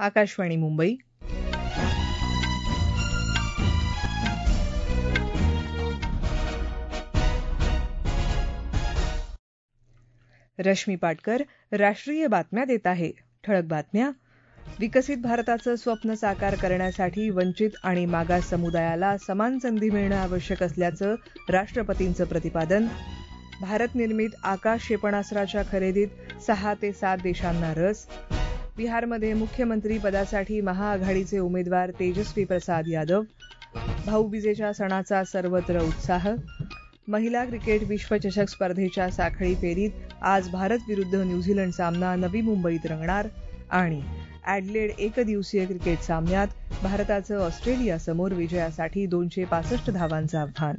आकाशवाणी मुंबई. रश्मी पाटकर राष्ट्रीय बातम्या देत आहे. ठळक बातम्या. विकसित भारताचं स्वप्न साकार करण्यासाठी वंचित आणि मागास समुदायाला समान संधी मिळणं आवश्यक असल्याचं राष्ट्रपतींचं प्रतिपादन. भारत निर्मित आकाश क्षेपणास्त्राच्या खरेदीत 6 ते 7 देशांना रस. बिहारमध्ये मुख्यमंत्री पदासाठी महाआघाडीचे उमेदवार तेजस्वी प्रसाद यादव. भाऊबीजेच्या सणाचा सर्वत्र उत्साह. महिला क्रिकेट विश्वचषक स्पर्धेच्या साखळी फेरीत आज भारत विरुद्ध न्यूझीलंड सामना नवी मुंबईत रंगणार. आणि ॲडलेड एकदिवसीय क्रिकेट सामन्यात भारताचं ऑस्ट्रेलियासमोर विजयासाठी 265 धावांचं आव्हान.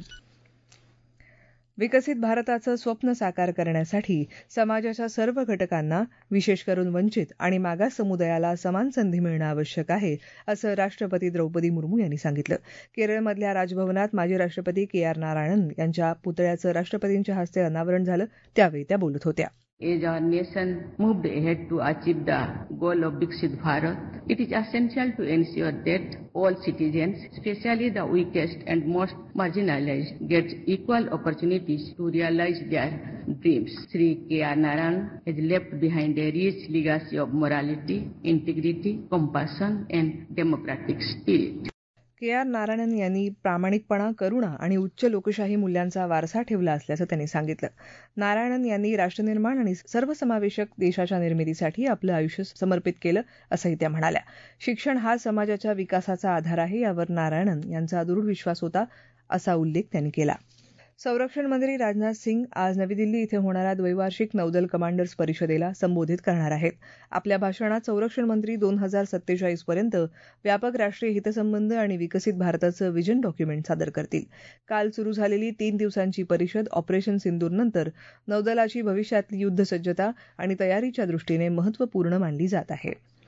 विकसित भारताचं स्वप्न साकार करण्यासाठी समाजाच्या सर्व घटकांना, विशेष करून वंचित आणि मागास समुदायाला समान संधी मिळणं आवश्यक आहे, असं राष्ट्रपती द्रौपदी मुर्मू यांनी सांगितलं. केरळमधल्या राजभवनात माजी राष्ट्रपती के.आर. नारायणन यांच्या पुतळ्याचं राष्ट्रपतींच्या हस्ते अनावरण झालं, त्यावेळी त्या बोलत होत्या. As our nation moved ahead to achieve the goal of Viksit Bharat, it is essential to ensure that all citizens, especially the weakest and most marginalized, get equal opportunities to realize their dreams. Shri K.R. Narayan has left behind a rich legacy of morality, integrity, compassion, and democratic spirit. K R. Narayanan यांनी प्रामाणिकपणा, करुणा आणि उच्च लोकशाही मूल्यांचा वारसा ठेवला असल्याचं त्यांनी सांगितलं. नारायणन यांनी राष्ट्रनिर्माण आणि सर्वसमावेशक देशाच्या निर्मितीसाठी आपलं आयुष्य समर्पित केलं, असंही त्या म्हणाल्या. शिक्षण हा समाजाच्या विकासाचा आधार आहे, यावर नारायणन यांचा दृढ विश्वास होता, असा उल्लेख त्यांनी केला. संरक्षण मंत्री राजनाथ सिंग आज नवी दिल्ली इथे होणाऱ्या द्वैवार्षिक नौदल कमांडर्स परिषदेला संबोधित करणार आहेत. आपल्या भाषणात संरक्षण मंत्री 2047 पर्यंत व्यापक राष्ट्रीय हितसंबंध आणि विकसित भारताचं व्हिजन डॉक्युमेंट सादर करतील. काल सुरू झालेली 3 दिवसांची परिषद ऑपरेशन सिंदूरनंतर नौदलाची भविष्यातली युद्धसज्जता आणि तयारीच्या दृष्टीने महत्त्वपूर्ण मानली जात आहे.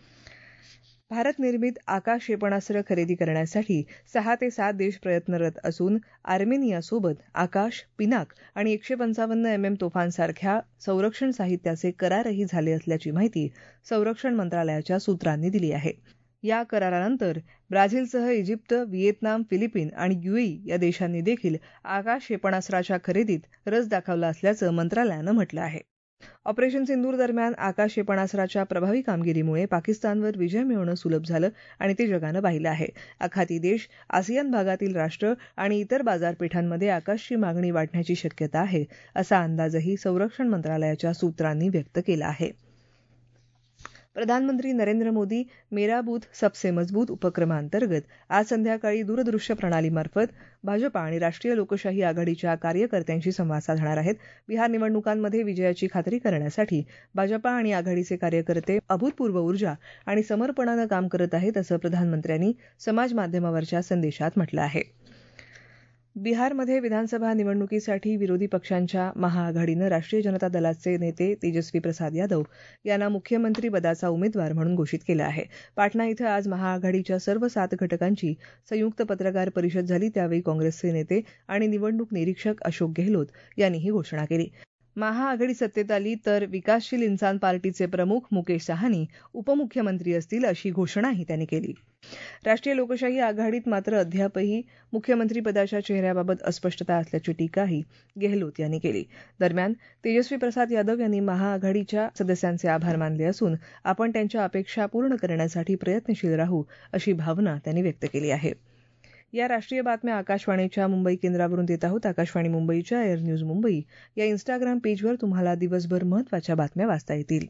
भारत निर्मित आकाश क्षेपणास्त्र खरेदी करण्यासाठी 6 ते 7 देश प्रयत्नरत असून आर्मेनियासोबत आकाश, पिनाक आणि 155 mm तोफांसारख्या संरक्षण साहित्याचे करारही झाले असल्याची माहिती संरक्षण मंत्रालयाच्या सूत्रांनी दिली आहे. या करारानंतर ब्राझीलसह इजिप्त, व्हिएतनाम, फिलिपाईन आणि युएई या देशांनी देखील आकाश क्षेपणास्त्राच्या खरेदीत रस दाखवला असल्याचं मंत्रालयानं म्हटलं आहे. ऑपरेशन सिंदूर दरम्यान आकाश क्षेपणास्त्राच्या प्रभावी कामगिरीमुळे पाकिस्तानवर विजय मिळवणं सुलभ झालं आणि ते जगानं पाहिलं आहे. आखाती देश, आसियान भागातील राष्ट्र आणि इतर बाजारपेठांमध्ये आकाशची मागणी वाढण्याची शक्यता आहे, असा अंदाजही संरक्षण मंत्रालयाच्या सूत्रांनी व्यक्त केला आहे. प्रधानमंत्री नरेंद्र मोदी मेरा बूथ सबसे मजबूत उपक्रमांतर्गत आज संध्याकाळी दूरदृश्य प्रणालीमार्फत भाजपा आणि राष्ट्रीय लोकशाही आघाडीच्या कार्यकर्त्यांशी संवाद साधणार आहेत. बिहार निवडणुकांमध्ये विजयाची खात्री करण्यासाठी भाजपा आणि आघाडीचे कार्यकर्ते अभूतपूर्व ऊर्जा आणि समर्पणानं काम करत आहेत, असं प्रधानमंत्र्यांनी समाजमाध्यमावरच्या संदेशात म्हटलं आहे. बिहारमध्ये विधानसभा निवडणुकीसाठी विरोधी पक्षांच्या महाआघाडीनं राष्ट्रीय जनता दलाचे नेते तेजस्वी प्रसाद यादव यांना मुख्यमंत्री पदाचा उमेदवार म्हणून घोषित केलं आहे. पाटणा इथं आज महाआघाडीच्या सर्व 7 घटकांची संयुक्त पत्रकार परिषद झाली, त्यावेळी काँग्रेसचे नेते आणि निवडणूक निरीक्षक अशोक गेहलोत यांनी ही घोषणा केली. महाआघाडी सत्तेत आली तर विकासशील इन्सान पार्टीचे प्रमुख मुकेश साहनी उपमुख्यमंत्री असतील, अशी घोषणाही त्यांनी केली. राष्ट्रीय लोकशाही आघाडीत मात्र अद्यापही मुख्यमंत्रीपदाच्या चेहऱ्याबाबत अस्पष्टता असल्याची टीकाही गेहलोत यांनी केली. दरम्यान तेजस्वी प्रसाद यादव यांनी महाआघाडीच्या सदस्यांचे आभार मानले असून आपण त्यांच्या अपेक्षा पूर्ण करण्यासाठी प्रयत्नशील राहू, अशी भावना त्यांनी व्यक्त केली आहे. या राष्ट्रीय बातम्या आकाशवाणीच्या मुंबई केंद्रावरून देत आहोत. आकाशवाणी मुंबईच्या एअर न्यूज मुंबई या इंस्टाग्राम पेजवर तुम्हाला दिवसभर महत्त्वाच्या बातम्या वाचता येतील.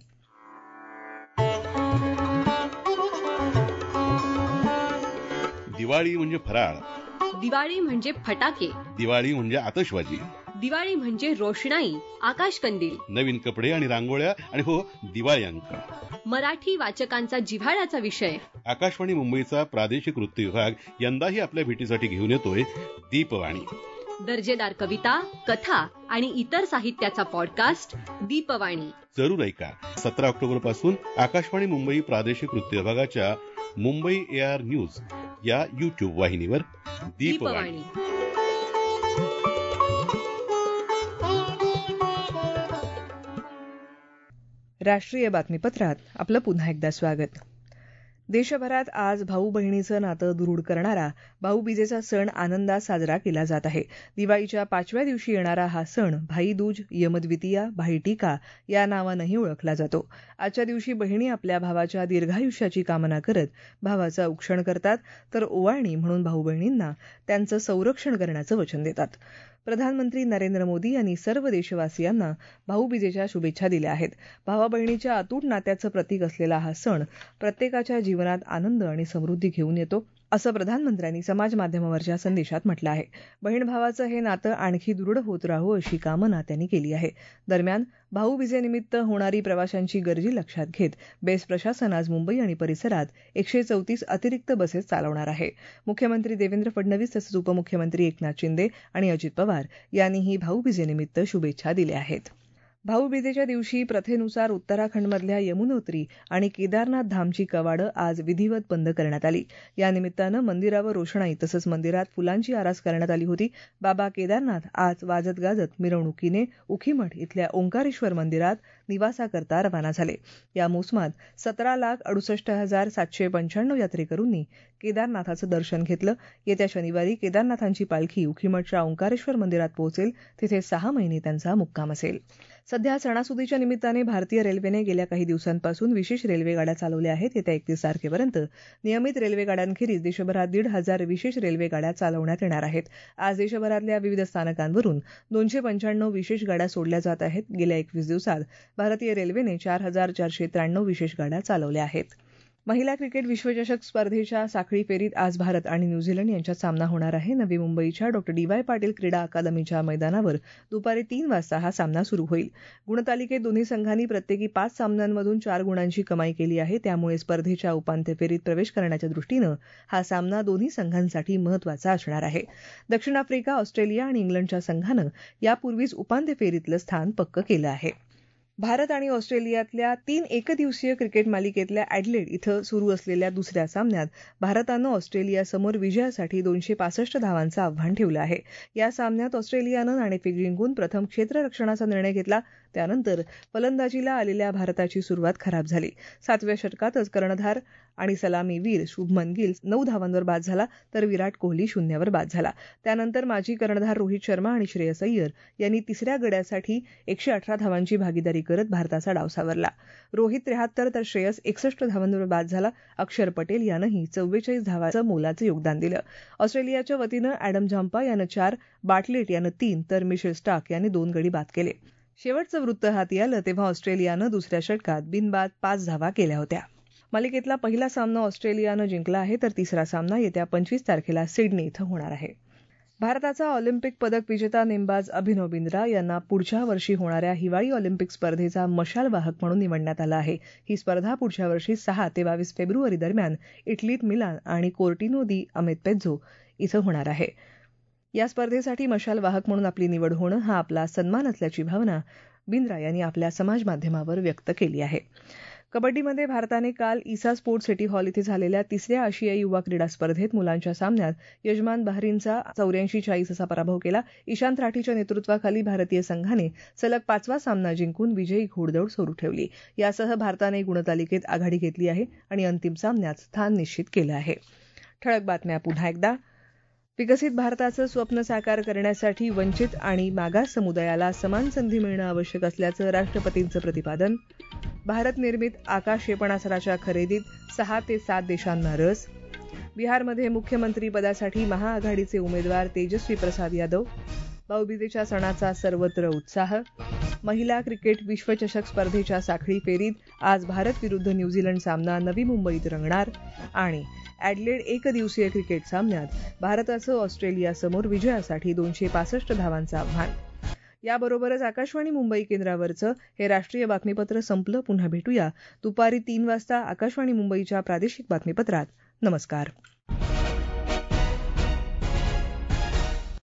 दिवाळी म्हणजे फराळ, दिवाळी म्हणजे फटाके, दिवाळी म्हणजे आतषबाजी, दिवाळी म्हणजे रोषणाई, आकाशकंदील, नवीन कपडे आणि रांगोळ्या आणि हो दिवाळी अंक. मराठी वाचकांचा जिव्हाळ्याचा विषय. आकाशवाणी मुंबईचा प्रादेशिक वृत्त विभाग यंदाही आपल्या भेटीसाठी घेऊन येतोय दीपवाणी. दर्जेदार कविता, कथा आणि इतर साहित्याचा पॉडकास्ट दीपवाणी. जरूर ऐका. 17 ऑक्टोबर पासून आकाशवाणी मुंबई प्रादेशिक वृत्त विभागाच्या मुंबई AR न्यूज या YouTube वाहिनीवर दीपवाणी. राष्ट्रीय बातमीपत्रात आपलं पुन्हा एकदा स्वागत. देशभरात आज भाऊ बहिणीचं नातं दृढ करणारा भाऊबीजेचा सण आनंदात साजरा केला जात आहे. दिवाळीच्या 5व्या दिवशी येणारा हा सण भाईदूज, यमद्वितीया, भाईटीका या नावानंही ओळखला जातो. आजच्या दिवशी बहिणी आपल्या भावाच्या दीर्घायुष्याची कामना करत भावाचं औक्षण करतात, तर ओवाळणी म्हणून भाऊ बहिणींना त्यांचं संरक्षण करण्याचं वचन देतात. प्रधानमंत्री नरेंद्र मोदी यांनी सर्व देशवासियांना भाऊबीजेच्या शुभेच्छा दिल्या आहेत. भावा बहिणीच्या अतूट नात्याचं प्रतीक असलेला हा सण प्रत्येकाच्या जीवनात आनंद आणि समृद्धी घेऊन येतो, असं प्रधानमंत्र्यांनी समाज माध्यमावरच्या संदेशात म्हटलं आहे. बहीण भावाचं हे नातं आणखी दृढ होत राहो अशी कामना त्यांनी केली आहे. दरम्यान भाऊबीजेनिमित्त होणारी प्रवाशांची गर्दी लक्षात घेत बेस्ट प्रशासन आज मुंबई आणि परिसरात 134 अतिरिक्त बसेस चालवणार आहे. मुख्यमंत्री देवेंद्र फडणवीस तसंच उपमुख्यमंत्री एकनाथ शिंदे आणि अजित पवार यांनीही भाऊबीजेनिमित्त शुभेच्छा दिल्या आहेत. भाऊबीजेच्या दिवशी प्रथेनुसार उत्तराखंडमधल्या यमुनोत्री आणि केदारनाथ धामची कवाडं आज विधिवत बंद करण्यात आली. या निमित्तानं मंदिरावर रोषणाई तसंच मंदिरात फुलांची आरास करण्यात आली होती. बाबा केदारनाथ आज वाजत गाजत मिरवणुकीने उखीमठ इथल्या ओंकारेश्वर मंदिरात निवासाकरता रवाना झाले. या मोसमात 17,68,795 यात्रेकरूंनी केदारनाथाचं दर्शन घेतलं. येत्या शनिवारी केदारनाथांची पालखी उखीमठच्या ओंकारेश्वर मंदिरात पोहोचेल. तिथे 6 महिने त्यांचा मुक्काम असेल. सध्या सणासुदीच्या निमित्ताने भारतीय रेल्वेने गेल्या काही दिवसांपासून विशेष रेल्वेगाड्या चालवल्या आहेत. येत्या 31 तारखेपर्यंत नियमित रेल्वेगाड्यांखेरीज देशभरात 1,500 विशेष रेल्वेगाड्या चालवण्यात येणार आहेत. आज देशभरातल्या विविध स्थानकांवरून 295 विशेष गाड्या सोडल्या जात आहेत. गेल्या 21 दिवसात भारतीय रेल्वेने 4,493 विशेष गाड्या चालवल्या आहेत. महिला क्रिकेट विश्वचषक स्पर्धेच्या साखळी फेरीत आज भारत आणि न्यूझीलंड यांच्यात सामना होणार आहे. नवी मुंबईच्या डॉ. डी.वाय. पाटील क्रीडा अकादमीच्या मैदानावर दुपारी 3 वाजता हा सामना सुरू होईल. गुणतालिकेत दोन्ही संघांनी प्रत्येकी 5 सामन्यांमधून 4 गुणांची कमाई केली आहे. त्यामुळे स्पर्धेच्या उपांत्य फेरीत प्रवेश करण्याच्या दृष्टीनं हा सामना दोन्ही संघांसाठी महत्त्वाचा असणार आहे. दक्षिण आफ्रिका, ऑस्ट्रेलिया आणि इंग्लंडच्या संघानं यापूर्वीच उपांत्य फेरीतलं स्थान पक्क केलं आहे. भारत आणि ऑस्ट्रेलियातल्या 3 एकदिवसीय क्रिकेट मालिकेतल्या ॲडलेड इथं सुरू असलेल्या दुसऱ्या सामन्यात भारतानं ऑस्ट्रेलियासमोर विजयासाठी 265 धावांचं आव्हान ठेवलं आहे. या सामन्यात ऑस्ट्रेलियानं नाणेफेक जिंकून प्रथम क्षेत्ररक्षणाचा निर्णय घेतला. त्यानंतर फलंदाजीला आलेल्या भारताची सुरुवात खराब झाली. 7व्या षटकातच कर्णधार आणि सलामीवीर शुभमन गिल 9 धावांवर बाद झाला, तर विराट कोहली 0वर बाद झाला. त्यानंतर माजी कर्णधार रोहित शर्मा आणि श्रेयस अय्यर यांनी तिसऱ्या गड्यासाठी 118 धावांची भागीदारी करत भारताचा डाव सावरला. रोहित 73 तर श्रेयस 61 धावांवर बाद झाला. अक्षर पटेल यानंही 44 धावांचं मोलाचं योगदान दिलं. ऑस्ट्रेलियाच्या वतीनं ॲडम झांपा यानं 4, बाटलेट यानं 3 तर मिशेल स्टार्क यांनी 2 गडी बाद केले. शेवटचं वृत्त हाती आलं तेव्हा ऑस्ट्रेलियानं दुसऱ्या षटकात बिनबाद 5 धावा केल्या होत्या. मालिकेतला पहिला सामना ऑस्ट्रेलियानं जिंकला आहे, तर तिसरा सामना येत्या 25 तारखेला सिडनी इथं होणार आहे. भारताचा ऑलिम्पिक पदक विजेता नेमबाज अभिनव बिंद्रा यांना पुढच्या वर्षी होणाऱ्या हिवाळी ऑलिम्पिक स्पर्धेचा मशाल वाहक म्हणून निवडण्यात आलं आहे. ही स्पर्धा पुढच्या वर्षी 6 ते 22 फेब्रुवारी दरम्यान इटलीत मिलान आणि कोर्टिनो दी अमेतपेझो इथं होणार आहे. या स्पर्धेसाठी मशाल वाहक म्हणून आपली निवड होणं हा आपला सन्मान असल्याची भावना बिंद्रा यांनी आपल्या समाज माध्यमावर व्यक्त केली आहे. कबड्डीमध्ये भारताने काल ईसा स्पोर्ट सिटी हॉल इथे झालेल्या 3ऱ्या आशियाई युवा क्रीडा स्पर्धेत मुलांच्या सामन्यात यजमान बहरीनचा 84-40 असा पराभव केला. इशांत राठीच्या नेतृत्वाखाली भारतीय संघाने सलग 5वा सामना जिंकून विजयी घोडदौड सुरू ठेवली. यासह भारताने गुणतालिकेत आघाडी घेतली आहे आणि अंतिम सामन्यात स्थान निश्चित केलं आहे. ठळक बातम्या पुन्हा एकदा. विकसित भारताचं स्वप्न साकार करण्यासाठी वंचित आणि मागास समुदायाला समान संधी मिळणं आवश्यक असल्याचं राष्ट्रपतींचं प्रतिपादन. भारत निर्मित आकाश क्षेपणास्त्राच्या खरेदीत 6 ते 7 देशांना रस. बिहारमध्ये मुख्यमंत्री पदासाठी महाआघाडीचे उमेदवार तेजस्वी प्रसाद यादव. भाऊबीजेच्या सणाचा सर्वत्र उत्साह. महिला क्रिकेट विश्वचषक स्पर्धेच्या साखळी फेरीत आज भारत विरुद्ध न्यूझीलंड सामना नवी मुंबईत रंगणार. आणि ॲडलेड एकदिवसीय क्रिकेट सामन्यात भारताचं ऑस्ट्रेलियासमोर विजयासाठी 265 धावांचं आव्हान. याबरोबरच आकाशवाणी मुंबई केंद्रावरचं हे राष्ट्रीय बातमीपत्र संपलं. पुन्हा भेटूया दुपारी 3 वाजता आकाशवाणी मुंबईच्या प्रादेशिक बातमीपत्रात. नमस्कार.